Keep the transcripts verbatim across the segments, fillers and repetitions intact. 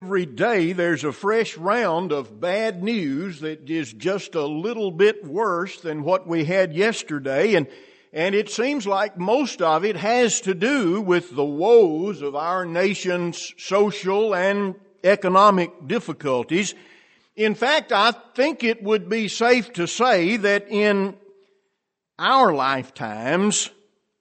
every day there's a fresh round of bad news that is just a little bit worse than what we had yesterday, and and it seems like most of it has to do with the woes of our nation's social and economic difficulties. In fact, I think it would be safe to say that in our lifetimes,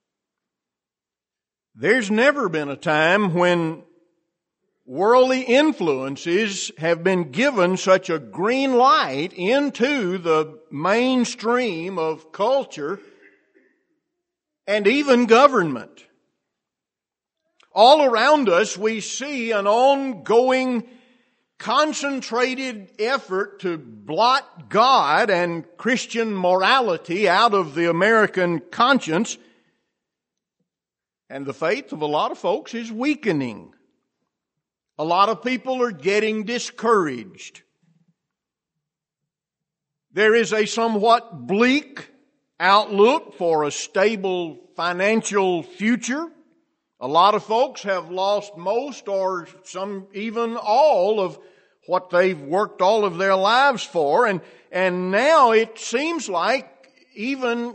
there's never been a time when worldly influences have been given such a green light into the mainstream of culture and even government. All around us we see an ongoing, concentrated effort to blot God and Christian morality out of the American conscience, and the faith of a lot of folks is weakening. A lot of people are getting discouraged. There is a somewhat bleak outlook for a stable financial future. A lot of folks have lost most or some even all of what they've worked all of their lives for, and, and now it seems like even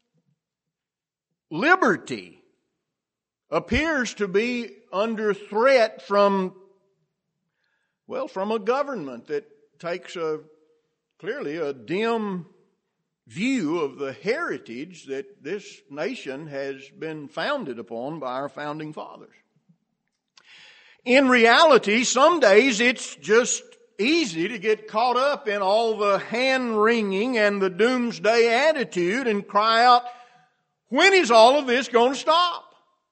liberty appears to be under threat from Well, from a government that takes a clearly a dim view of the heritage that this nation has been founded upon by our founding fathers. In reality, some days it's just easy to get caught up in all the hand-wringing and the doomsday attitude and cry out, when is all of this going to stop?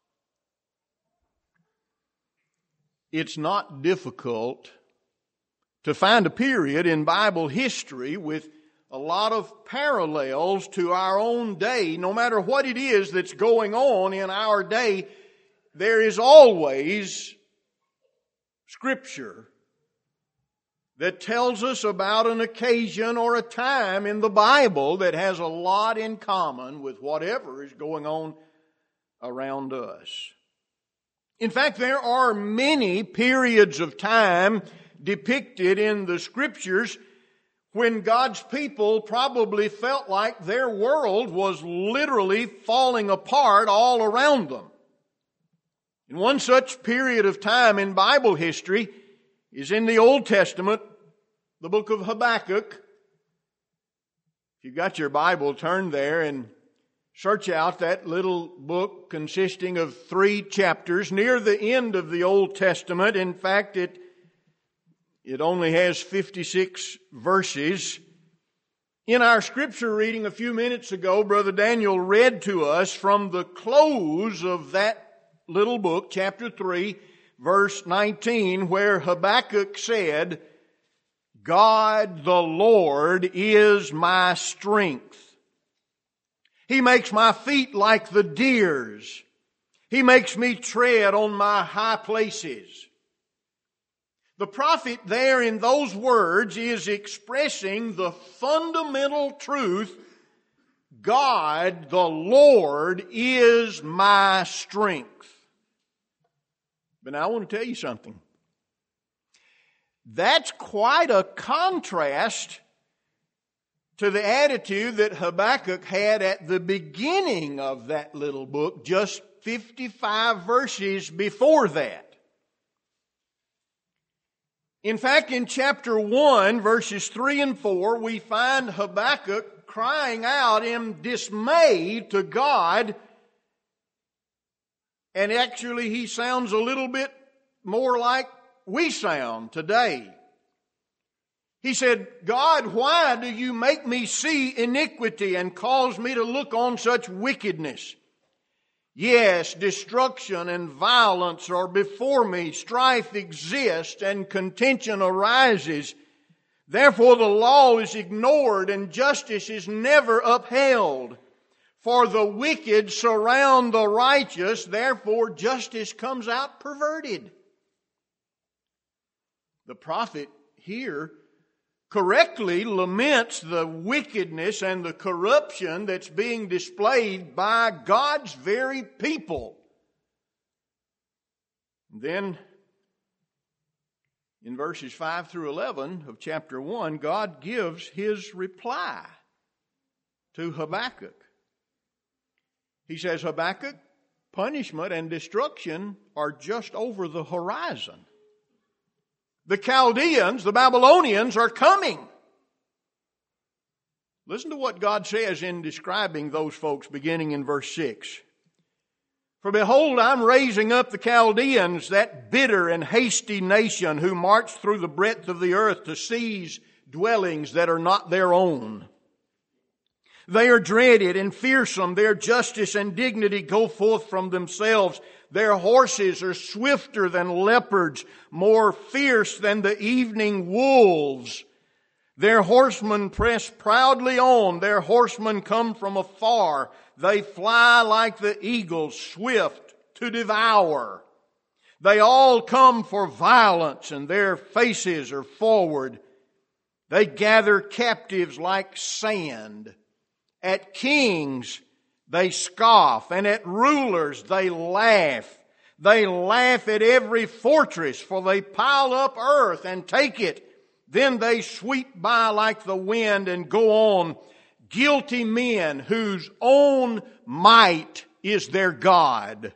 It's not difficult to find a period in Bible history with a lot of parallels to our own day. No matter what it is that's going on in our day, there is always Scripture that tells us about an occasion or a time in the Bible that has a lot in common with whatever is going on around us. In fact, there are many periods of time depicted in the Scriptures when God's people probably felt like their world was literally falling apart all around them. And one such period of time in Bible history is in the Old Testament, the book of Habakkuk. If you've got your Bible, turn there and search out that little book consisting of three chapters near the end of the Old Testament. In fact, it It only has fifty-six verses. In our scripture reading a few minutes ago, Brother Daniel read to us from the close of that little book, chapter three, verse nineteen, where Habakkuk said, God the Lord is my strength. He makes my feet like the deer's. He makes me tread on my high places. The prophet there in those words is expressing the fundamental truth, God, the Lord, is my strength. But now I want to tell you something. That's quite a contrast to the attitude that Habakkuk had at the beginning of that little book, just fifty-five verses before that. In fact, in chapter one, verses three and four, we find Habakkuk crying out in dismay to God. And actually, he sounds a little bit more like we sound today. He said, God, why do you make me see iniquity and cause me to look on such wickedness? Yes, destruction and violence are before me. Strife exists and contention arises. Therefore the law is ignored and justice is never upheld. For the wicked surround the righteous, therefore justice comes out perverted. The prophet here correctly laments the wickedness and the corruption that's being displayed by God's very people. Then In verses five through eleven of chapter one, God gives His reply to Habakkuk. He says, Habakkuk, punishment and destruction are just over the horizon. The Chaldeans, the Babylonians, are coming. Listen to what God says in describing those folks beginning in verse six. For behold, I'm raising up the Chaldeans, that bitter and hasty nation who march through the breadth of the earth to seize dwellings that are not their own. They are dreaded and fearsome. Their justice and dignity go forth from themselves. Their horses are swifter than leopards, more fierce than the evening wolves. Their horsemen press proudly on. Their horsemen come from afar. They fly like the eagles, swift to devour. They all come for violence, and their faces are forward. They gather captives like sand. At kings they scoff, and at rulers they laugh. They laugh at every fortress, for they pile up earth and take it. Then they sweep by like the wind and go on. Guilty men whose own might is their God.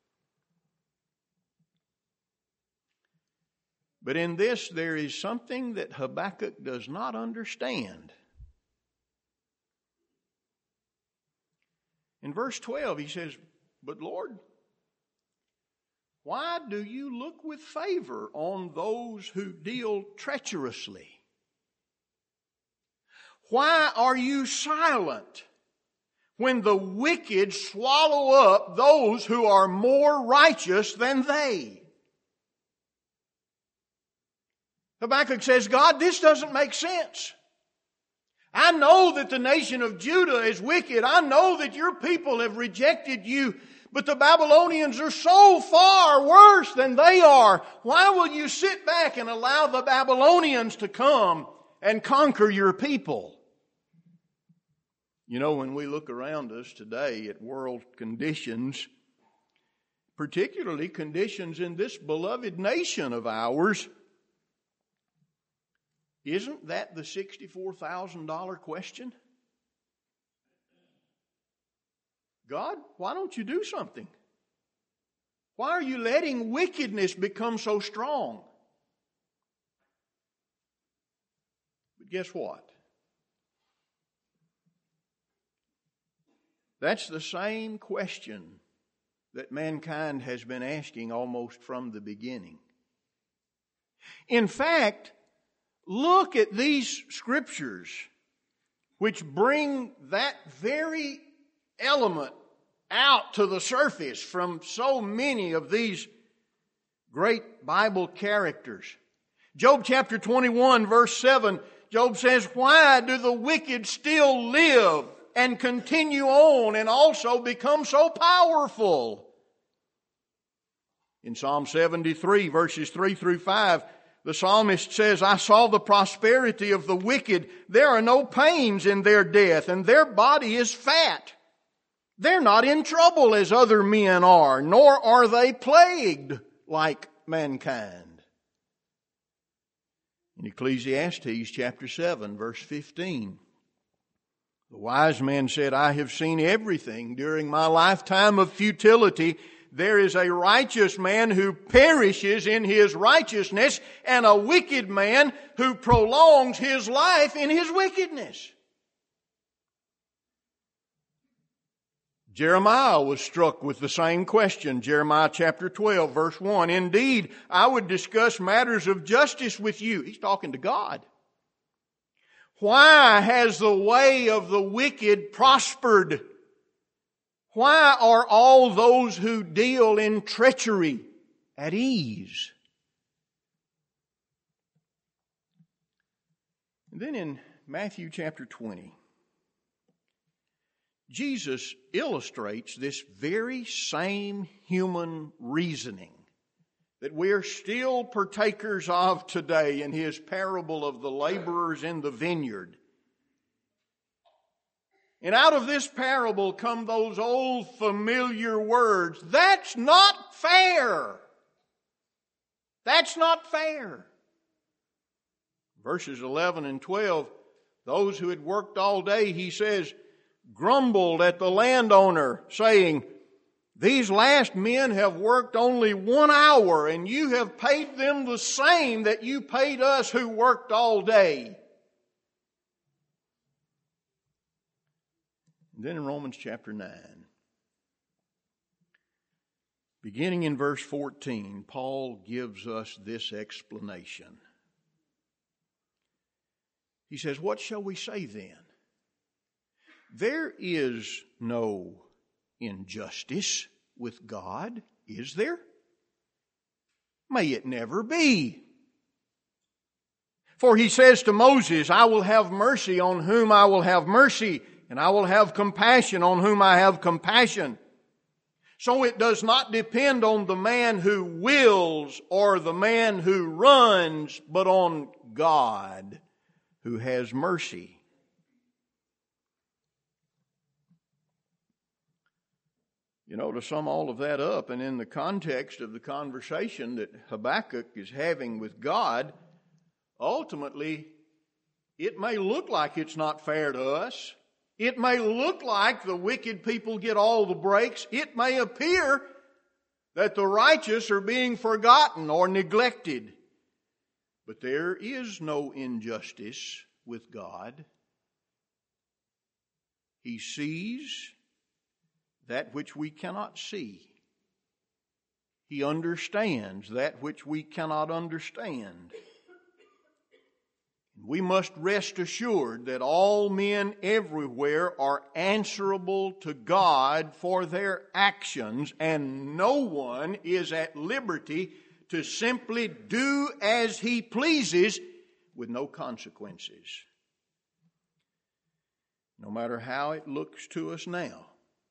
But in this there is something that Habakkuk does not understand. In verse twelve he says, But Lord, why do you look with favor on those who deal treacherously? Why are you silent when the wicked swallow up those who are more righteous than they? Habakkuk says, God, this doesn't make sense. I know that the nation of Judah is wicked. I know that your people have rejected you. But the Babylonians are so far worse than they are. Why will you sit back and allow the Babylonians to come and conquer your people? You know, when we look around us today at world conditions, particularly conditions in this beloved nation of ours, isn't that the sixty-four thousand dollars question? God, why don't you do something? Why are you letting wickedness become so strong? But guess what? That's the same question that mankind has been asking almost from the beginning. In fact, look at these scriptures which bring that very element out to the surface from so many of these great Bible characters. Job chapter twenty-one verse seven, Job says, Why do the wicked still live and continue on and also become so powerful? In Psalm seventy-three verses three through five, the psalmist says, I saw the prosperity of the wicked. There are no pains in their death, and their body is fat. They're not in trouble as other men are, nor are they plagued like mankind. In Ecclesiastes chapter seven, verse fifteen, the wise man said, I have seen everything during my lifetime of futility. There is a righteous man who perishes in his righteousness, and a wicked man who prolongs his life in his wickedness. Jeremiah was struck with the same question. Jeremiah chapter twelve, verse one. Indeed, I would discuss matters of justice with you. He's talking to God. Why has the way of the wicked prospered? Why are all those who deal in treachery at ease? And then in Matthew chapter twenty, Jesus illustrates this very same human reasoning that we are still partakers of today in His parable of the laborers in the vineyard. And out of this parable come those old familiar words. That's not fair. That's not fair. Verses eleven and twelve, those who had worked all day, he says, grumbled at the landowner, saying, these last men have worked only one hour, and you have paid them the same that you paid us who worked all day. And then in Romans chapter nine, beginning in verse fourteen, Paul gives us this explanation. He says, what shall we say then? There is no injustice with God, is there? May it never be. For he says to Moses, I will have mercy on whom I will have mercy, and I will have compassion on whom I have compassion. So it does not depend on the man who wills or the man who runs, but on God who has mercy. You know, to sum all of that up, and in the context of the conversation that Habakkuk is having with God, ultimately, it may look like it's not fair to us. It may look like the wicked people get all the breaks. It may appear that the righteous are being forgotten or neglected. But there is no injustice with God. He sees that which we cannot see. He understands that which we cannot understand. We must rest assured that all men everywhere are answerable to God for their actions, and no one is at liberty to simply do as he pleases with no consequences. No matter how it looks to us now,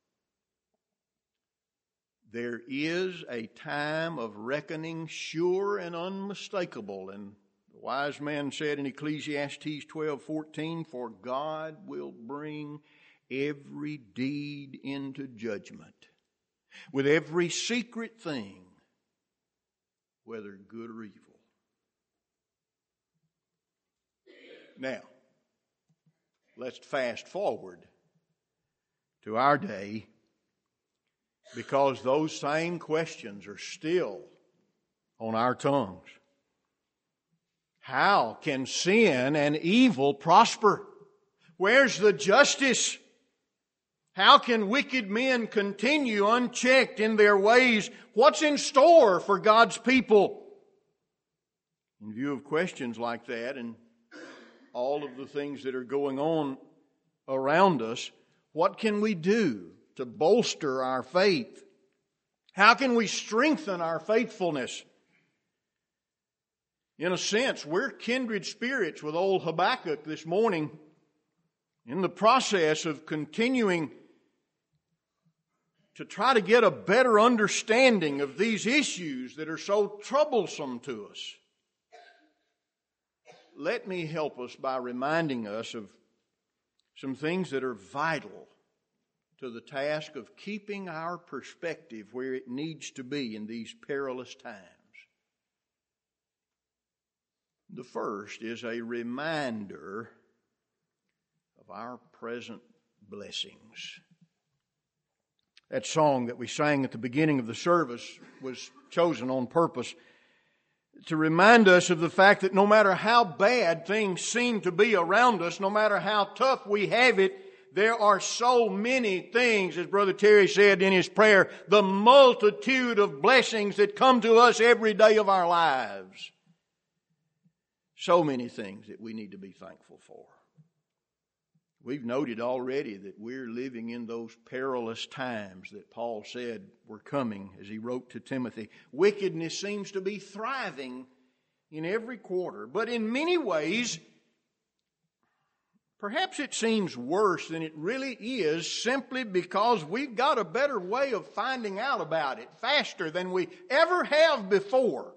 there is a time of reckoning sure and unmistakable. And the wise man said in Ecclesiastes twelve fourteen, for God will bring every deed into judgment, with every secret thing, whether good or evil. Now, let's fast forward to our day, because those same questions are still on our tongues. How can sin and evil prosper? Where's the justice? How can wicked men continue unchecked in their ways? What's in store for God's people? In view of questions like that and all of the things that are going on around us, what can we do to bolster our faith? How can we strengthen our faithfulness? In a sense, we're kindred spirits with old Habakkuk this morning in the process of continuing to try to get a better understanding of these issues that are so troublesome to us. Let me help us by reminding us of some things that are vital to the task of keeping our perspective where it needs to be in these perilous times. The first is a reminder of our present blessings. That song that we sang at the beginning of the service was chosen on purpose to remind us of the fact that no matter how bad things seem to be around us, no matter how tough we have it, there are so many things, as Brother Terry said in his prayer, the multitude of blessings that come to us every day of our lives. So many things that we need to be thankful for. We've noted already that we're living in those perilous times that Paul said were coming as he wrote to Timothy. Wickedness seems to be thriving in every quarter, but in many ways, perhaps it seems worse than it really is simply because we've got a better way of finding out about it faster than we ever have before.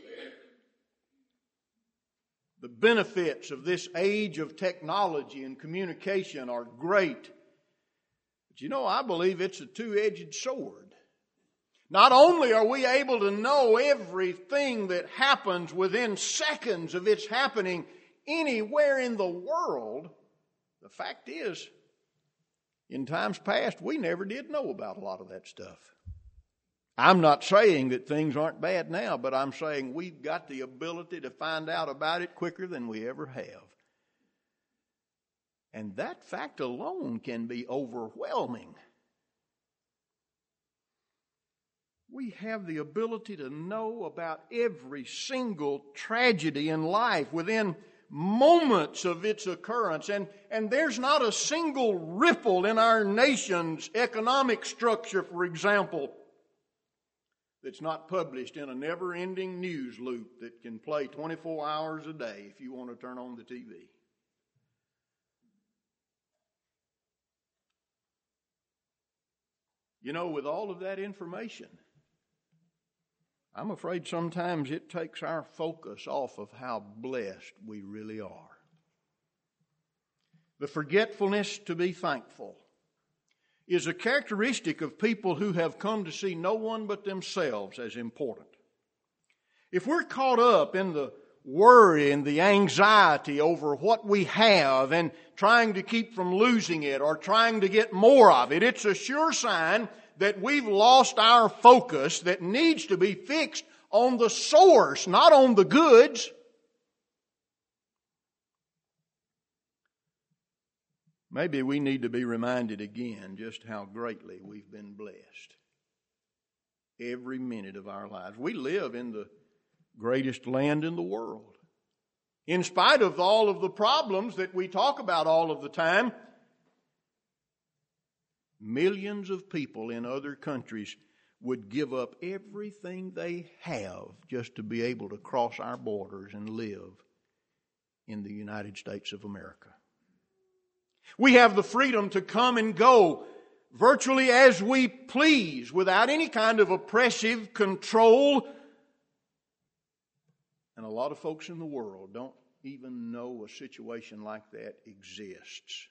The benefits of this age of technology and communication are great. But you know, I believe it's a two-edged sword. Not only are we able to know everything that happens within seconds of its happening, anywhere in the world, the fact is, in times past, we never did know about a lot of that stuff. I'm not saying that things aren't bad now, but I'm saying we've got the ability to find out about it quicker than we ever have. And that fact alone can be overwhelming. We have the ability to know about every single tragedy in life within moments of its occurrence. And, and there's not a single ripple in our nation's economic structure, for example, that's not published in a never-ending news loop that can play twenty-four hours a day if you want to turn on the T V. You know, with all of that information, I'm afraid sometimes it takes our focus off of how blessed we really are. The forgetfulness to be thankful is a characteristic of people who have come to see no one but themselves as important. If we're caught up in the worry and the anxiety over what we have and trying to keep from losing it or trying to get more of it, it's a sure sign that we've lost our focus that needs to be fixed on the source, not on the goods. Maybe we need to be reminded again just how greatly we've been blessed. Every minute of our lives. We live in the greatest land in the world. In spite of all of the problems that we talk about all of the time, millions of people in other countries would give up everything they have just to be able to cross our borders and live in the United States of America. We have the freedom to come and go virtually as we please without any kind of oppressive control. And a lot of folks in the world don't even know a situation like that exists.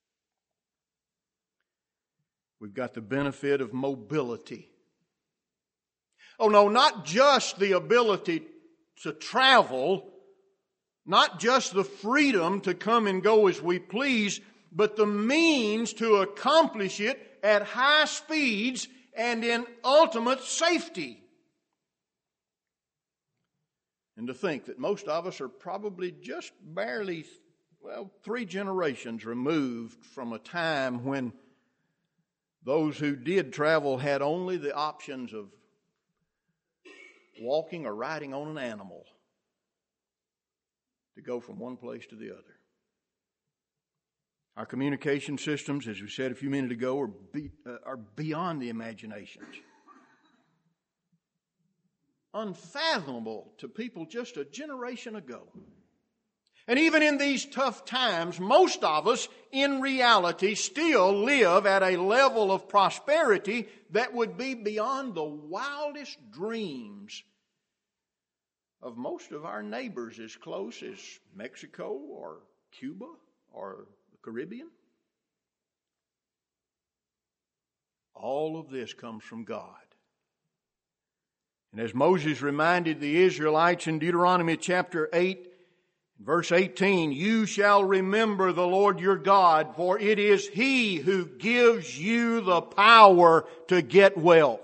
We've got the benefit of mobility. Oh no, not just the ability to travel, not just the freedom to come and go as we please, but the means to accomplish it at high speeds and in ultimate safety. And to think that most of us are probably just barely, well, three generations removed from a time when those who did travel had only the options of walking or riding on an animal to go from one place to the other. Our communication systems, as we said a few minutes ago, are, be, uh, are beyond the imaginations. Unfathomable to people just a generation ago. And even in these tough times, most of us, in reality, still live at a level of prosperity that would be beyond the wildest dreams of most of our neighbors as close as Mexico or Cuba or the Caribbean. All of this comes from God. And as Moses reminded the Israelites in Deuteronomy chapter eight, verse eighteen, you shall remember the Lord your God, for it is He who gives you the power to get wealth.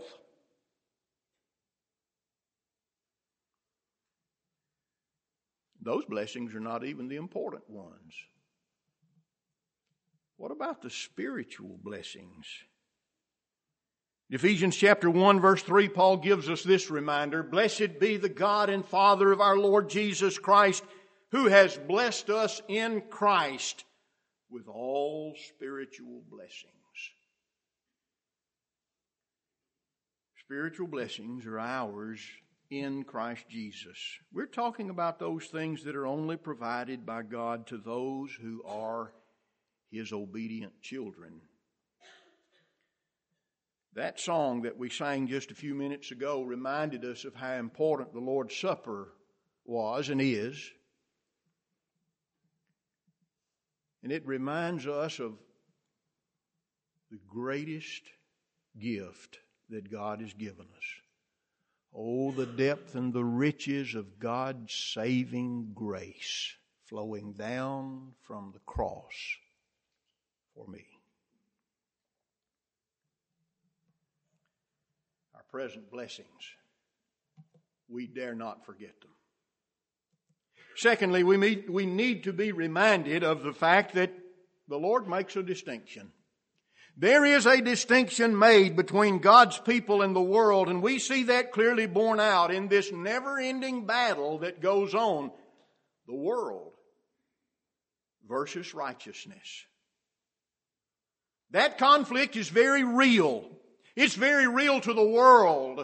Those blessings are not even the important ones. What about the spiritual blessings? Ephesians chapter one verse three, Paul gives us this reminder, blessed be the God and Father of our Lord Jesus Christ, who has blessed us in Christ with all spiritual blessings. Spiritual blessings are ours in Christ Jesus. We're talking about those things that are only provided by God to those who are His obedient children. That song that we sang just a few minutes ago reminded us of how important the Lord's Supper was and is. And it reminds us of the greatest gift that God has given us. Oh, the depth and the riches of God's saving grace flowing down from the cross for me. Our present blessings, we dare not forget them. Secondly, we need, we need to be reminded of the fact that the Lord makes a distinction. There is a distinction made between God's people and the world, and we see that clearly borne out in this never-ending battle that goes on. The world versus righteousness. That conflict is very real. It's very real to the world.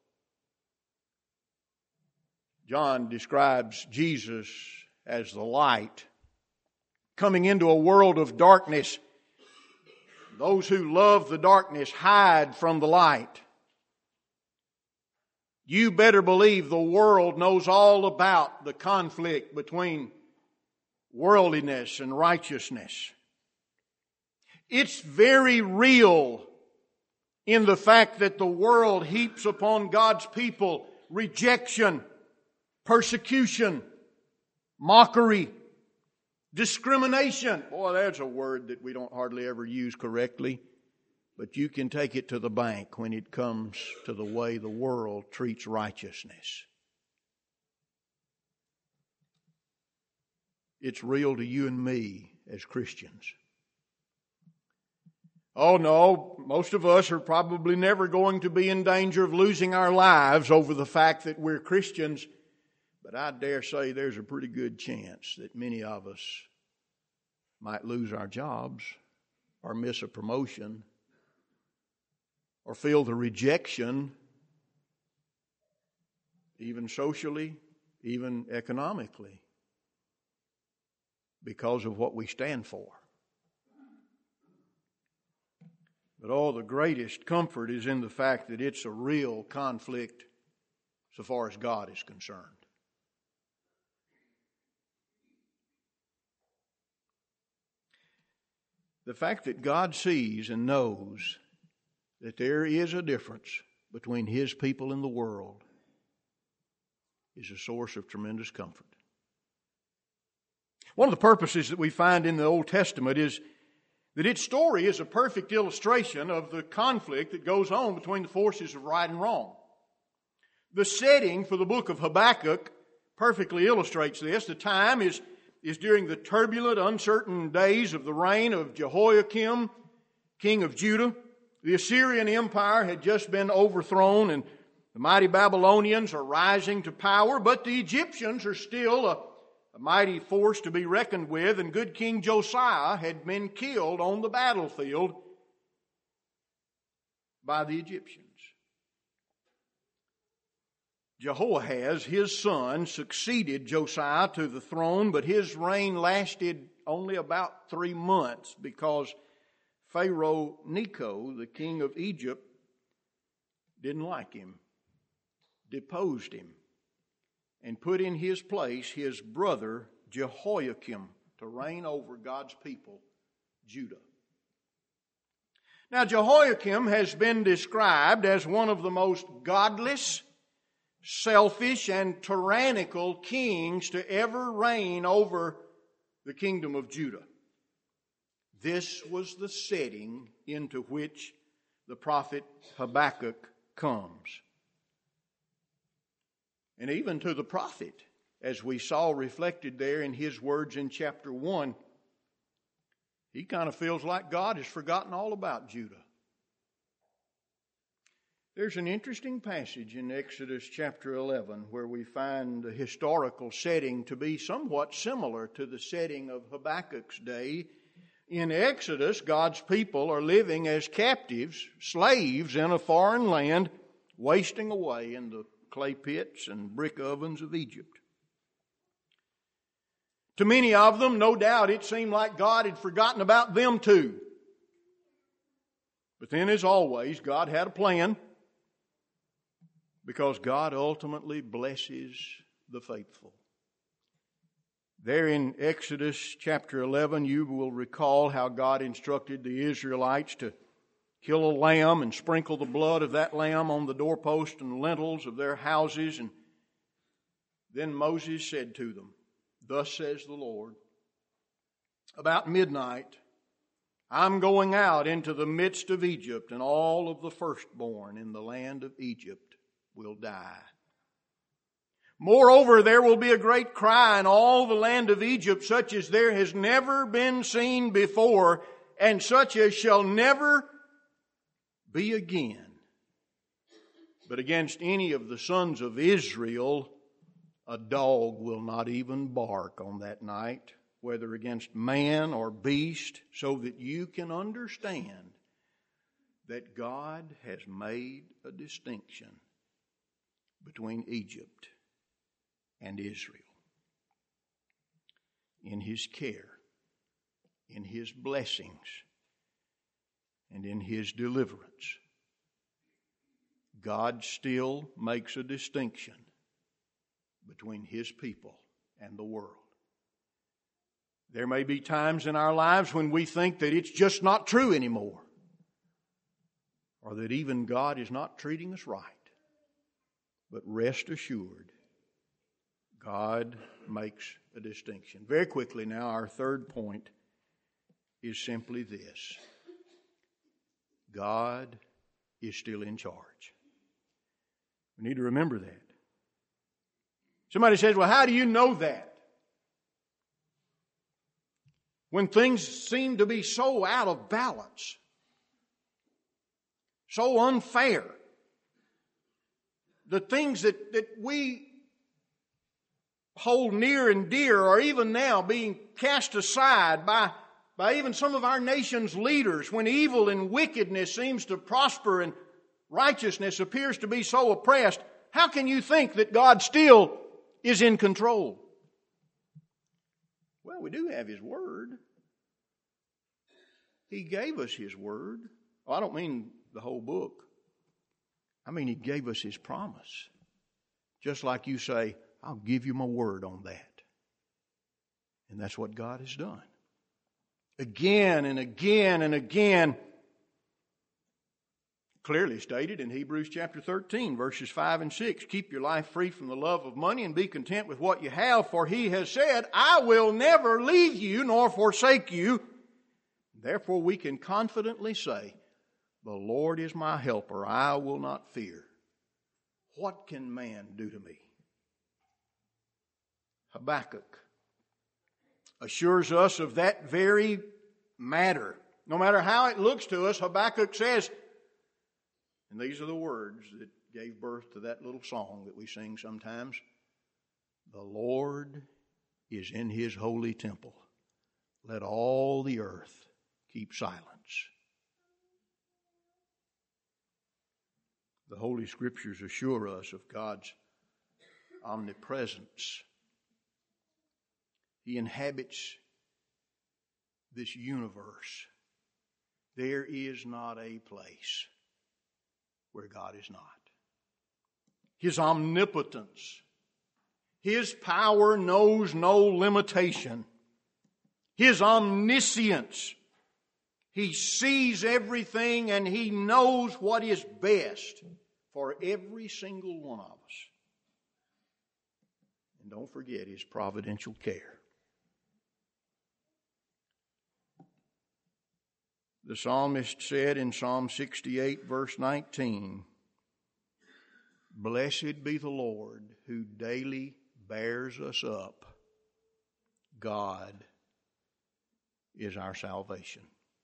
John describes Jesus as the light coming into a world of darkness. Those who love the darkness hide from the light. You better believe the world knows all about the conflict between worldliness and righteousness. It's very real in the fact that the world heaps upon God's people rejection, persecution, mockery, discrimination. Boy, that's a word that we don't hardly ever use correctly. But you can take it to the bank when it comes to the way the world treats righteousness. It's real to you and me as Christians. Oh no, most of us are probably never going to be in danger of losing our lives over the fact that we're Christians. But I dare say there's a pretty good chance that many of us might lose our jobs or miss a promotion or feel the rejection, even socially, even economically, because of what we stand for. But oh, the greatest comfort is in the fact that it's a real conflict so far as God is concerned. The fact that God sees and knows that there is a difference between His people and the world is a source of tremendous comfort. One of the purposes that we find in the Old Testament is that its story is a perfect illustration of the conflict that goes on between the forces of right and wrong. The setting for the book of Habakkuk perfectly illustrates this. The time is, is during the turbulent, uncertain days of the reign of Jehoiakim, king of Judah. The Assyrian Empire had just been overthrown and the mighty Babylonians are rising to power, but the Egyptians are still a, a mighty force to be reckoned with, and good King Josiah had been killed on the battlefield by the Egyptians. Jehoahaz, his son, succeeded Josiah to the throne, but his reign lasted only about three months because Pharaoh Necho, the king of Egypt, didn't like him, deposed him, and put in his place his brother Jehoiakim to reign over God's people, Judah. Now, Jehoiakim has been described as one of the most godless, selfish, and tyrannical kings to ever reign over the kingdom of Judah. This was the setting into which the prophet Habakkuk comes. And even to the prophet, as we saw reflected there in his words in chapter one, he kind of feels like God has forgotten all about Judah. There's an interesting passage in Exodus chapter eleven where we find the historical setting to be somewhat similar to the setting of Habakkuk's day. In Exodus, God's people are living as captives, slaves in a foreign land, wasting away in the clay pits and brick ovens of Egypt. To many of them, no doubt, it seemed like God had forgotten about them too. But then, as always, God had a plan, because God ultimately blesses the faithful. There in Exodus chapter eleven, you will recall how God instructed the Israelites to kill a lamb and sprinkle the blood of that lamb on the doorpost and lintels of their houses. And then Moses said to them, Thus says the Lord, about midnight, I'm going out into the midst of Egypt, and all of the firstborn in the land of Egypt will die. Moreover, there will be a great cry in all the land of Egypt, such as there has never been seen before, and such as shall never be again. But against any of the sons of Israel, a dog will not even bark on that night, whether against man or beast, so that you can understand that God has made a distinction between Egypt and Israel in His care, in His blessings, and in His deliverance. God still makes a distinction between His people and the world. There may be times in our lives when we think that it's just not true anymore, or that even God is not treating us right. But rest assured, God makes a distinction. Very quickly now, our third point is simply this: God is still in charge. We need to remember that. Somebody says, well, how do you know that? When things seem to be so out of balance, so unfair, the things that, that we hold near and dear are even now being cast aside by, by even some of our nation's leaders, when evil and wickedness seems to prosper and righteousness appears to be so oppressed. How can you think that God still is in control? Well, we do have His Word. He gave us His Word. Well, I don't mean the whole book. I mean He gave us His promise. Just like you say, I'll give you my word on that. And that's what God has done. Again and again and again, clearly stated in Hebrews chapter thirteen, verses five and six. Keep your life free from the love of money and be content with what you have, for He has said, I will never leave you nor forsake you. Therefore we can confidently say, the Lord is my helper, I will not fear. What can man do to me? Habakkuk assures us of that very matter. No matter how it looks to us, Habakkuk says, and these are the words that gave birth to that little song that we sing sometimes, the Lord is in His holy temple. Let all the earth keep silence. The Holy Scriptures assure us of God's omnipresence. He inhabits this universe. There is not a place where God is not. His omnipotence, His power knows no limitation. His omniscience, He sees everything and He knows what is best for every single one of us. And don't forget His providential care. The psalmist said in Psalm sixty-eight, verse nineteen, blessed be the Lord who daily bears us up. God is our salvation.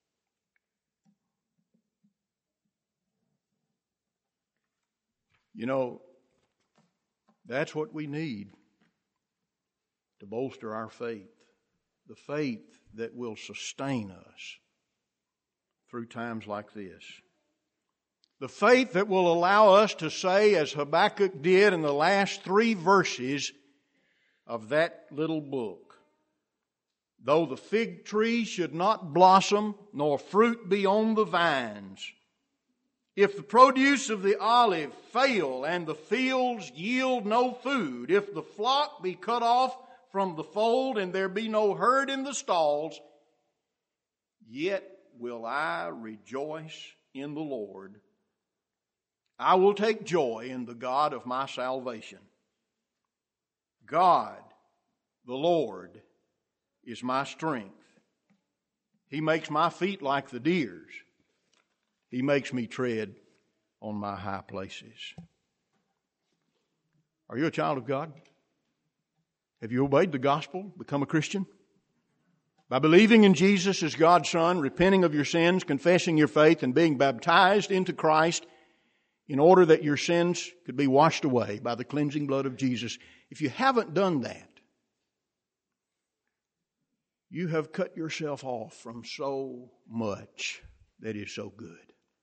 You know, that's what we need to bolster our faith. The faith that will sustain us through times like this. The faith that will allow us to say, as Habakkuk did in the last three verses of that little book, though the fig tree should not blossom, nor fruit be on the vines, if the produce of the olive fail, and the fields yield no food, if the flock be cut off from the fold, and there be no herd in the stalls, yet will I rejoice in the Lord. I will take joy in the God of my salvation. God The Lord is my strength. He makes my feet like the deer's. He makes me tread on my high places. Are you a child of God? Have you obeyed the gospel, become a Christian? By believing in Jesus as God's Son, repenting of your sins, confessing your faith, and being baptized into Christ in order that your sins could be washed away by the cleansing blood of Jesus. If you haven't done that, you have cut yourself off from so much that is so good.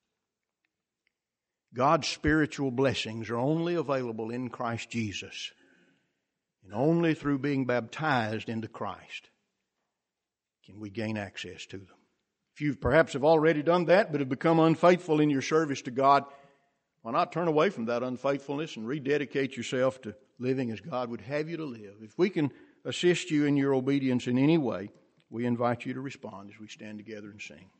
God's spiritual blessings are only available in Christ Jesus, and only through being baptized into Christ can we gain access to them. If you perhaps have already done that but have become unfaithful in your service to God, why not turn away from that unfaithfulness and rededicate yourself to living as God would have you to live? If we can assist you in your obedience in any way, we invite you to respond as we stand together and sing.